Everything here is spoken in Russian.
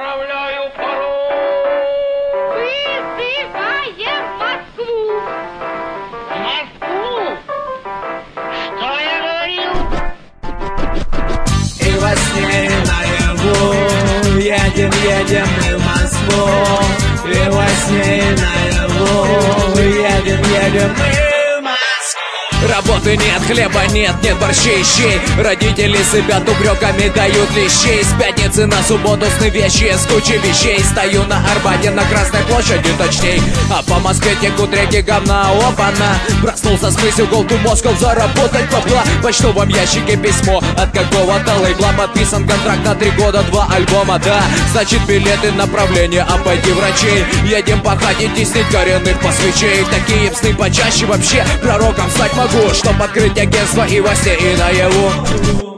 Отправляю пароль. Вызываем Москву. Москву? Что я говорил? И во сне, и наяву едем мы в Москву. И во сне, и наяву едем мы в Москву. Работы нет, хлеба нет, нет борщей, щей. Родители сыпят упреками, дают лещей. С пятницы на субботу сны вещи, с кучей вещей. Стою на Арбате, на Красной площади точней. А по Москве текут реки говна, опана. Проснулся с мыслью, go to Moscow, заработать бабла. В почтовом ящике письмо от какого-то лейбла. Подписан контракт на 3 года, 2 альбома, да. Значит билеты, направление, обойти врачей. Едем пахать и теснить коренных москвичей. Такие сны почаще вообще, пророком стать могу, чтоб открыть агентство и во сне, и наяву.